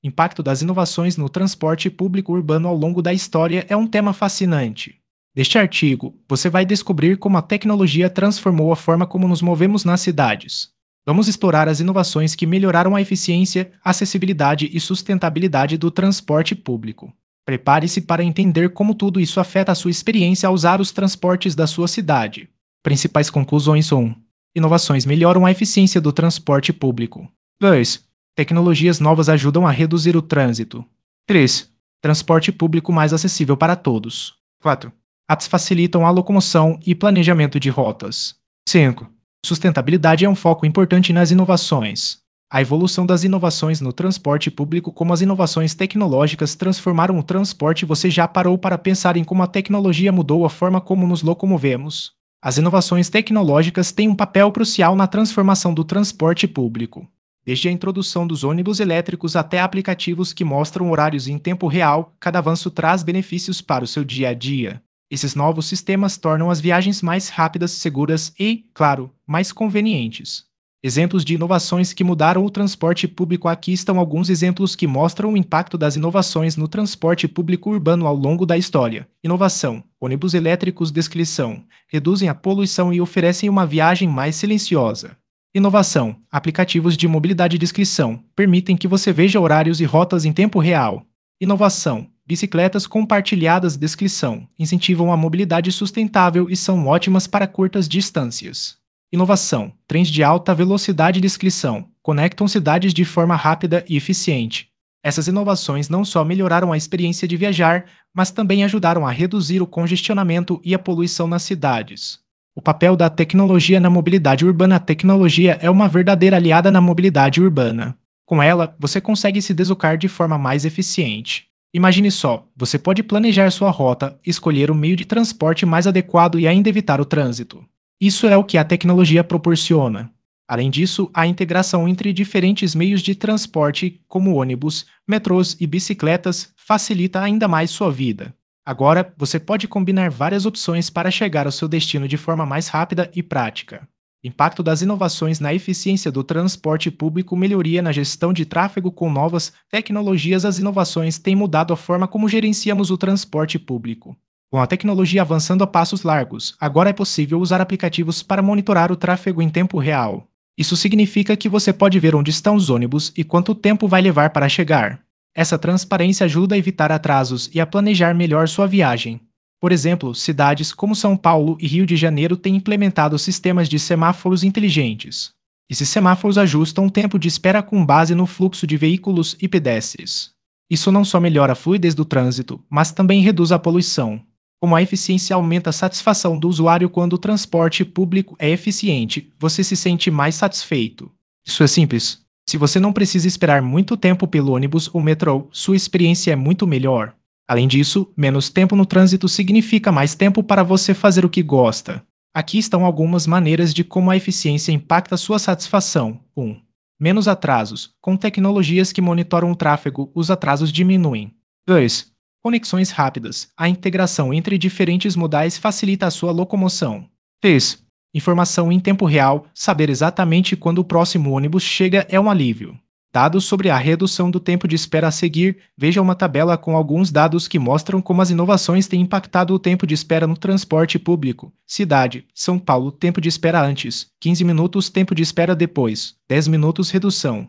Impacto das inovações no transporte público urbano ao longo da história é um tema fascinante. Neste artigo, você vai descobrir como a tecnologia transformou a forma como nos movemos nas cidades. Vamos explorar as inovações que melhoraram a eficiência, acessibilidade e sustentabilidade do transporte público. Prepare-se para entender como tudo isso afeta a sua experiência ao usar os transportes da sua cidade. Principais conclusões 1. Inovações melhoram a eficiência do transporte público. 2. Tecnologias novas ajudam a reduzir o trânsito. 3. Transporte público mais acessível para todos. 4. Apps facilitam a locomoção e planejamento de rotas. 5. Sustentabilidade é um foco importante nas inovações. A evolução das inovações no transporte público, como as inovações tecnológicas, transformaram o transporte. Você já parou para pensar em como a tecnologia mudou a forma como nos locomovemos? As inovações tecnológicas têm um papel crucial na transformação do transporte público. Desde a introdução dos ônibus elétricos até aplicativos que mostram horários em tempo real, cada avanço traz benefícios para o seu dia a dia. Esses novos sistemas tornam as viagens mais rápidas, seguras e, claro, mais convenientes. Exemplos de inovações que mudaram o transporte público. Aqui estão alguns exemplos que mostram o impacto das inovações no transporte público urbano ao longo da história. Inovação: ônibus elétricos. Descrição: reduzem a poluição e oferecem uma viagem mais silenciosa. Inovação: aplicativos de mobilidade. Descrição: permitem que você veja horários e rotas em tempo real. Inovação: bicicletas compartilhadas. Descrição: incentivam a mobilidade sustentável e são ótimas para curtas distâncias. Inovação: trens de alta velocidade. Descrição: conectam cidades de forma rápida e eficiente. Essas inovações não só melhoraram a experiência de viajar, mas também ajudaram a reduzir o congestionamento e a poluição nas cidades. O papel da tecnologia na mobilidade urbana. A tecnologia é uma verdadeira aliada na mobilidade urbana. Com ela, você consegue se deslocar de forma mais eficiente. Imagine só, você pode planejar sua rota, escolher o meio de transporte mais adequado e ainda evitar o trânsito. Isso é o que a tecnologia proporciona. Além disso, a integração entre diferentes meios de transporte, como ônibus, metrôs e bicicletas, facilita ainda mais sua vida. Agora, você pode combinar várias opções para chegar ao seu destino de forma mais rápida e prática. Impacto das inovações na eficiência do transporte público. Melhoria na gestão de tráfego. Com novas tecnologias, as inovações têm mudado a forma como gerenciamos o transporte público. Com a tecnologia avançando a passos largos, agora é possível usar aplicativos para monitorar o tráfego em tempo real. Isso significa que você pode ver onde estão os ônibus e quanto tempo vai levar para chegar. Essa transparência ajuda a evitar atrasos e a planejar melhor sua viagem. Por exemplo, cidades como São Paulo e Rio de Janeiro têm implementado sistemas de semáforos inteligentes. Esses semáforos ajustam o tempo de espera com base no fluxo de veículos e pedestres. Isso não só melhora a fluidez do trânsito, mas também reduz a poluição. Como a eficiência aumenta a satisfação do usuário. Quando o transporte público é eficiente, você se sente mais satisfeito. Isso é simples. Se você não precisa esperar muito tempo pelo ônibus ou metrô, sua experiência é muito melhor. Além disso, menos tempo no trânsito significa mais tempo para você fazer o que gosta. Aqui estão algumas maneiras de como a eficiência impacta sua satisfação. 1. Menos atrasos. Com tecnologias que monitoram o tráfego, os atrasos diminuem. 2. Conexões rápidas. A integração entre diferentes modais facilita a sua locomoção. 3. Informação em tempo real. Saber exatamente quando o próximo ônibus chega é um alívio. Dados sobre a redução do tempo de espera. A seguir, veja uma tabela com alguns dados que mostram como as inovações têm impactado o tempo de espera no transporte público. Cidade: São Paulo, tempo de espera antes, 15 minutos, tempo de espera depois, 10 minutos, redução,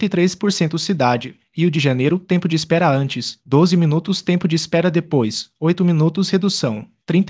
33%. Cidade: Rio de Janeiro, tempo de espera antes, 12 minutos, tempo de espera depois, 8 minutos, redução,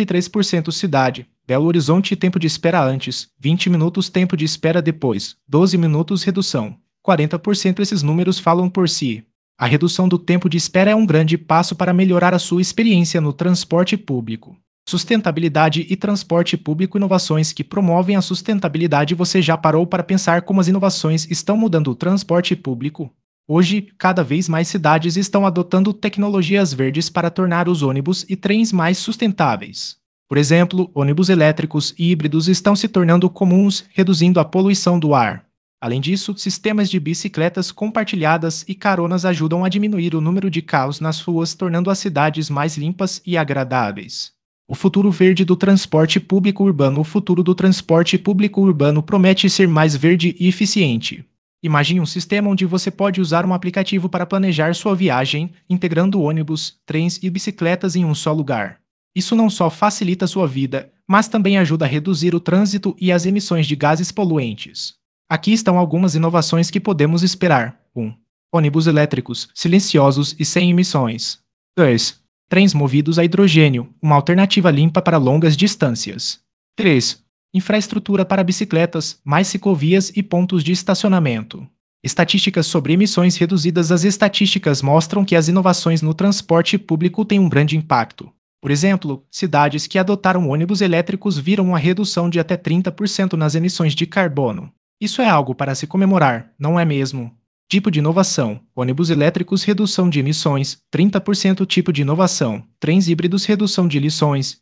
33%. Cidade: Belo Horizonte, tempo de espera antes, 20 minutos, tempo de espera depois, 12 minutos, redução, 40%. Esses números falam por si. A redução do tempo de espera é um grande passo para melhorar a sua experiência no transporte público. Sustentabilidade e transporte público. Inovações que promovem a sustentabilidade. Você já parou para pensar como as inovações estão mudando o transporte público? Hoje, cada vez mais cidades estão adotando tecnologias verdes para tornar os ônibus e trens mais sustentáveis. Por exemplo, ônibus elétricos e híbridos estão se tornando comuns, reduzindo a poluição do ar. Além disso, sistemas de bicicletas compartilhadas e caronas ajudam a diminuir o número de carros nas ruas, tornando as cidades mais limpas e agradáveis. O futuro verde do transporte público urbano. O futuro do transporte público urbano promete ser mais verde e eficiente. Imagine um sistema onde você pode usar um aplicativo para planejar sua viagem, integrando ônibus, trens e bicicletas em um só lugar. Isso não só facilita sua vida, mas também ajuda a reduzir o trânsito e as emissões de gases poluentes. Aqui estão algumas inovações que podemos esperar. 1. Ônibus elétricos, silenciosos e sem emissões. 2. Trens movidos a hidrogênio, uma alternativa limpa para longas distâncias. 3. Infraestrutura para bicicletas, mais ciclovias e pontos de estacionamento. Estatísticas sobre emissões reduzidas. As estatísticas mostram que as inovações no transporte público têm um grande impacto. Por exemplo, cidades que adotaram ônibus elétricos viram uma redução de até 30% nas emissões de carbono. Isso é algo para se comemorar, não é mesmo? Tipo de inovação: ônibus elétricos, redução de emissões, 30%. Tipo de inovação: trens híbridos, redução de emissões,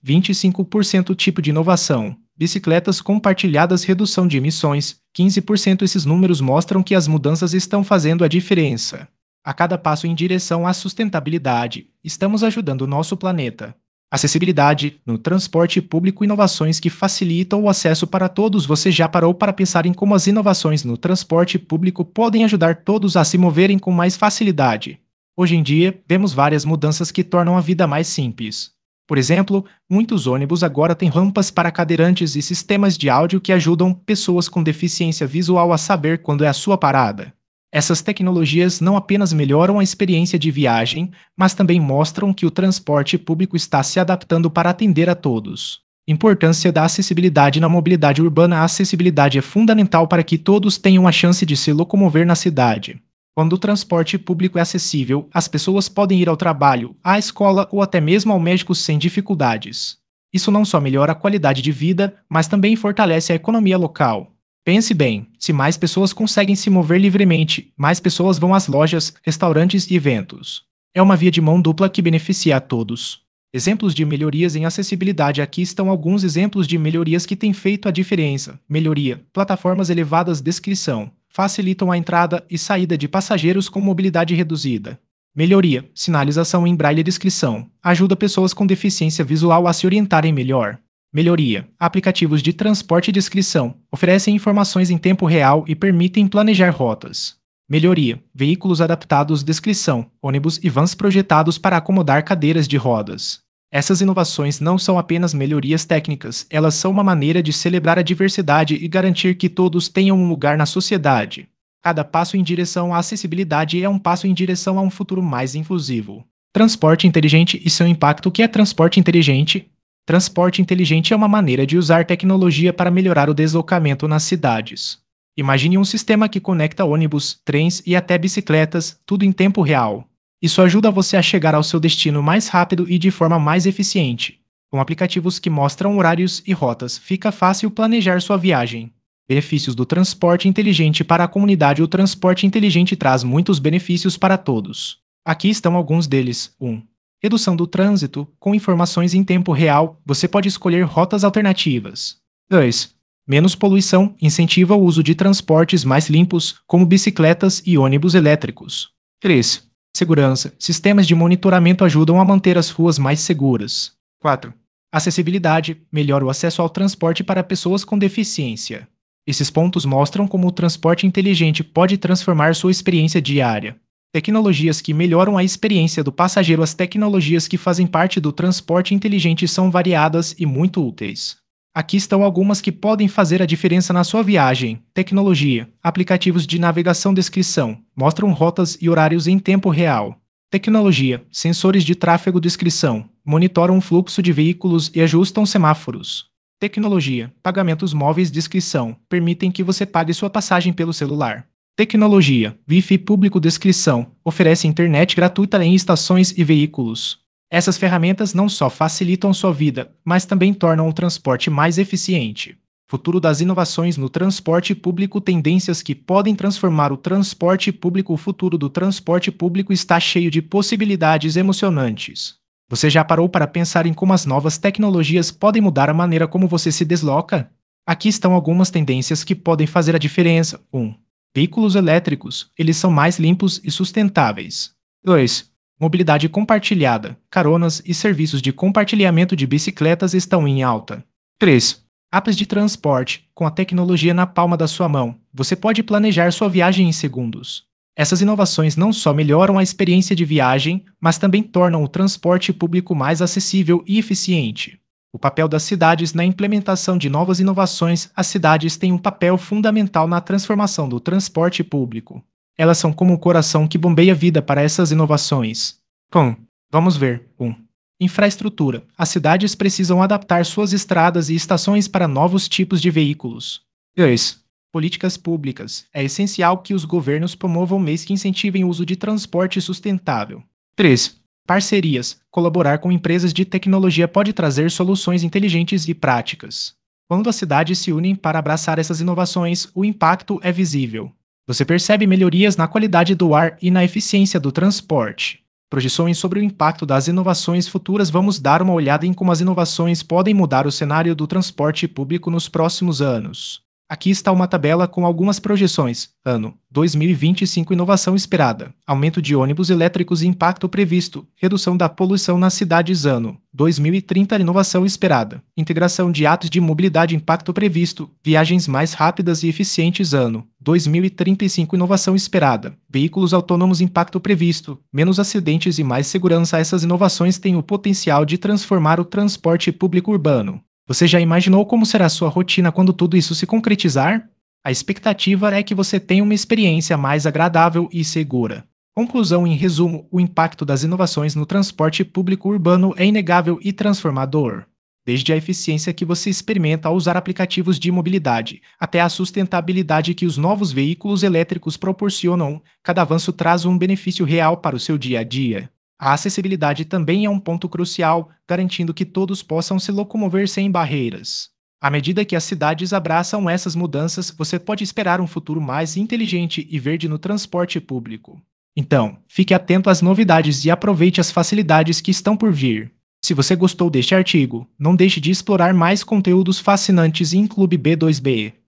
25%. Tipo de inovação: bicicletas compartilhadas, redução de emissões, 15%. Esses números mostram que as mudanças estão fazendo a diferença. A cada passo em direção à sustentabilidade, estamos ajudando o nosso planeta. Acessibilidade no transporte público. Inovações que facilitam o acesso para todos. Você já parou para pensar em como as inovações no transporte público podem ajudar todos a se moverem com mais facilidade? Hoje em dia, vemos várias mudanças que tornam a vida mais simples. Por exemplo, muitos ônibus agora têm rampas para cadeirantes e sistemas de áudio que ajudam pessoas com deficiência visual a saber quando é a sua parada. Essas tecnologias não apenas melhoram a experiência de viagem, mas também mostram que o transporte público está se adaptando para atender a todos. Importância da acessibilidade na mobilidade urbana. A acessibilidade é fundamental para que todos tenham a chance de se locomover na cidade. Quando o transporte público é acessível, as pessoas podem ir ao trabalho, à escola ou até mesmo ao médico sem dificuldades. Isso não só melhora a qualidade de vida, mas também fortalece a economia local. Pense bem, se mais pessoas conseguem se mover livremente, mais pessoas vão às lojas, restaurantes e eventos. É uma via de mão dupla que beneficia a todos. Exemplos de melhorias em acessibilidade. Aqui estão alguns exemplos de melhorias que têm feito a diferença. Melhoria: plataformas elevadas. Descrição: facilitam a entrada e saída de passageiros com mobilidade reduzida. Melhoria: sinalização em braille. Descrição: ajuda pessoas com deficiência visual a se orientarem melhor. Melhoria: aplicativos de transporte. E descrição: oferecem informações em tempo real e permitem planejar rotas. Melhoria: veículos adaptados. Descrição: ônibus e vans projetados para acomodar cadeiras de rodas. Essas inovações não são apenas melhorias técnicas, elas são uma maneira de celebrar a diversidade e garantir que todos tenham um lugar na sociedade. Cada passo em direção à acessibilidade é um passo em direção a um futuro mais inclusivo. Transporte inteligente e seu impacto. O que é transporte inteligente? Transporte inteligente é uma maneira de usar tecnologia para melhorar o deslocamento nas cidades. Imagine um sistema que conecta ônibus, trens e até bicicletas, tudo em tempo real. Isso ajuda você a chegar ao seu destino mais rápido e de forma mais eficiente. Com aplicativos que mostram horários e rotas, fica fácil planejar sua viagem. Benefícios do transporte inteligente para a comunidade. O transporte inteligente traz muitos benefícios para todos. Aqui estão alguns deles. 1. Redução do trânsito. Com informações em tempo real, você pode escolher rotas alternativas. 2. Menos poluição. Incentiva o uso de transportes mais limpos, como bicicletas e ônibus elétricos. 3. Segurança. Sistemas de monitoramento ajudam a manter as ruas mais seguras. 4. Acessibilidade. Melhora o acesso ao transporte para pessoas com deficiência. Esses pontos mostram como o transporte inteligente pode transformar sua experiência diária. Tecnologias que melhoram a experiência do passageiro. As tecnologias que fazem parte do transporte inteligente são variadas e muito úteis. Aqui estão algumas que podem fazer a diferença na sua viagem. Tecnologia. Aplicativos de navegação. Descrição: mostram rotas e horários em tempo real. Tecnologia. Sensores de tráfego. Descrição: monitoram o fluxo de veículos e ajustam semáforos. Tecnologia. Pagamentos móveis. Descrição: permitem que você pague sua passagem pelo celular. Tecnologia. Wi-Fi público. Descrição: oferece internet gratuita em estações e veículos. Essas ferramentas não só facilitam sua vida, mas também tornam o transporte mais eficiente. Futuro das inovações no transporte público. Tendências que podem transformar o transporte público. O futuro do transporte público está cheio de possibilidades emocionantes. Você já parou para pensar em como as novas tecnologias podem mudar a maneira como você se desloca? Aqui estão algumas tendências que podem fazer a diferença. 1. Veículos elétricos. Eles são mais limpos e sustentáveis. 2. Mobilidade compartilhada. Caronas e serviços de compartilhamento de bicicletas estão em alta. 3. Apps de transporte, com a tecnologia na palma da sua mão, você pode planejar sua viagem em segundos. Essas inovações não só melhoram a experiência de viagem, mas também tornam o transporte público mais acessível e eficiente. O papel das cidades na implementação de novas inovações. As cidades têm um papel fundamental na transformação do transporte público. Elas são como o coração que bombeia vida para essas inovações. Bom, vamos ver. 1. Infraestrutura. As cidades precisam adaptar suas estradas e estações para novos tipos de veículos. 2. Políticas públicas. É essencial que os governos promovam meios que incentivem o uso de transporte sustentável. 3. Parcerias. Colaborar com empresas de tecnologia pode trazer soluções inteligentes e práticas. Quando as cidades se unem para abraçar essas inovações, o impacto é visível. Você percebe melhorias na qualidade do ar e na eficiência do transporte. Projeções sobre o impacto das inovações futuras. Vamos dar uma olhada em como as inovações podem mudar o cenário do transporte público nos próximos anos. Aqui está uma tabela com algumas projeções. Ano 2025, inovação esperada. Aumento de ônibus elétricos e impacto previsto. Redução da poluição nas cidades. Ano 2030, inovação esperada. Integração de atos de mobilidade, impacto previsto. Viagens mais rápidas e eficientes. Ano 2035, inovação esperada. Veículos autônomos, impacto previsto. Menos acidentes e mais segurança. Essas inovações têm o potencial de transformar o transporte público urbano. Você já imaginou como será a sua rotina quando tudo isso se concretizar? A expectativa é que você tenha uma experiência mais agradável e segura. Conclusão: em resumo, o impacto das inovações no transporte público urbano é inegável e transformador. Desde a eficiência que você experimenta ao usar aplicativos de mobilidade, até a sustentabilidade que os novos veículos elétricos proporcionam, cada avanço traz um benefício real para o seu dia a dia. A acessibilidade também é um ponto crucial, garantindo que todos possam se locomover sem barreiras. À medida que as cidades abraçam essas mudanças, você pode esperar um futuro mais inteligente e verde no transporte público. Então, fique atento às novidades e aproveite as facilidades que estão por vir. Se você gostou deste artigo, não deixe de explorar mais conteúdos fascinantes em Clube B2B.